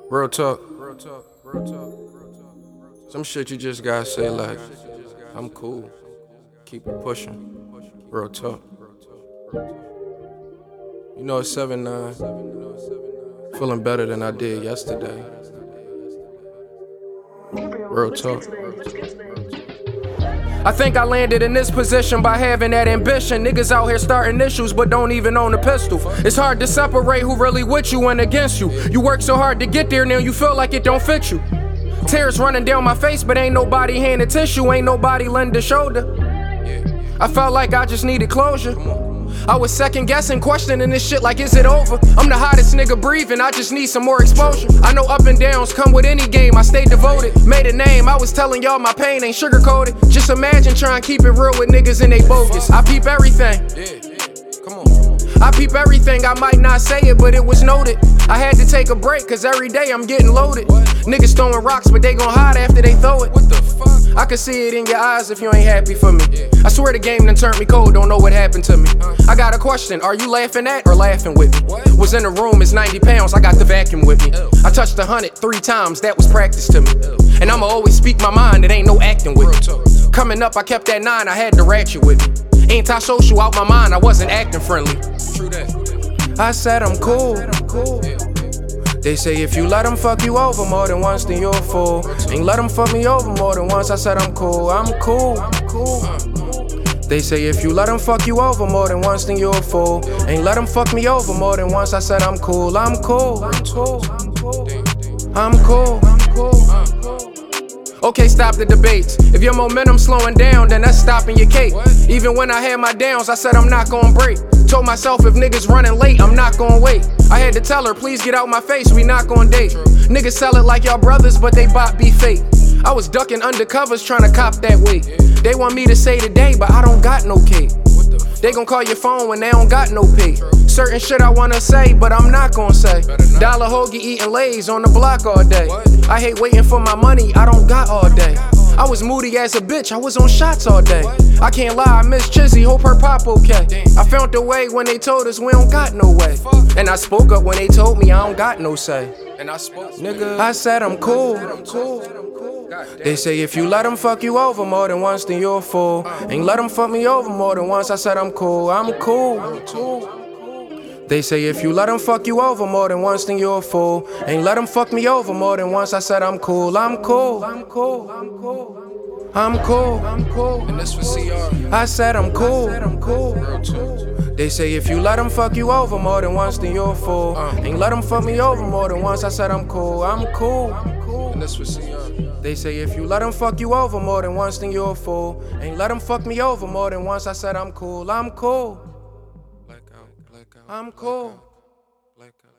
Real talk. Some shit you just gotta say like, I'm cool. Keep it pushing. Real talk. You know it's 7-9. Feeling better than I did yesterday. Real talk. I think I landed in this position by having that ambition. Niggas out here starting issues but don't even own a pistol. It's hard to separate who really with you and against you. You work so hard to get there, now you feel like it don't fit you. Tears running down my face, but ain't nobody handing tissue, ain't nobody lend a shoulder. I felt like I just needed closure. I was second guessing, questioning this shit like, is it over? I'm the hottest nigga breathing, I just need some more exposure. I know up and downs come with any game, I stay devoted. Made a name, I was telling y'all my pain ain't sugar-coated. Just imagine trying to keep it real with niggas and they bogus. I peep everything. I peep everything, I might not say it, but it was noted. I had to take a break, cause every day I'm getting loaded. Niggas throwing rocks, but they gon' hide after they throw it. What the fuck? I can see it in your eyes if you ain't happy for me. I swear the game done turned me cold, don't know what happened to me. I got a question, are you laughing at or laughing with me? Was in the room, it's 90 pounds, I got the vacuum with me. I touched 100 3 times, that was practice to me. And I'ma always speak my mind, it ain't no acting with me. Coming up, I kept that 9, I had the ratchet with me. Anti-social out my mind, I wasn't acting friendly. True that. I said I'm cool. They say if you let them fuck you over more than once, then you're a fool. Ain't let them fuck me over more than once, I said I'm cool. I'm cool. They say if you let them fuck you over more than once, then you're a fool. Ain't let them fuck me over more than once, I said I'm cool. I'm cool. I'm cool. Okay, stop the debates. If your momentum slowing down, then that's stopping your cake. Even when I had my downs, I said I'm not gonna break. Told myself if niggas running late, I'm not gonna wait. I had to tell her, please get out my face, we not gonna date. Niggas sell it like y'all brothers, but they bought be fake. I was ducking undercovers trying to cop that weight. They want me to say today, but I don't got no cake. They gon' call your phone when they don't got no pay. Certain shit I wanna say, but I'm not gon' say. Dollar hoagie eating Lays on the block all day. I hate waiting for my money, I don't got all day. I was moody as a bitch, I was on shots all day. I can't lie, I miss Chizzy, hope her pop okay. I found the way when they told us we don't got no way. And I spoke up when they told me I don't got no say. And I spoke, nigga, I said I'm cool. They say if you let them fuck you over more than once, then you're a fool. Ain't let them fuck me over more than once, I said I'm cool. I'm cool. They say if you let them fuck you over more than once, then you're a fool. Ain't let them fuck me over more than once, I said I'm cool. I'm cool. I'm cool. I'm cool. I'm cool. And this for CR. I said I'm cool. They say if you let them fuck you over more than once, then you're a fool. Ain't let them fuck me over more than once, I said I'm cool. I'm cool. And this for CR. They say if you let them fuck you over more than once, then you're a fool. Ain't let them fuck me over more than once, I said I'm cool. I'm cool. I'm cool.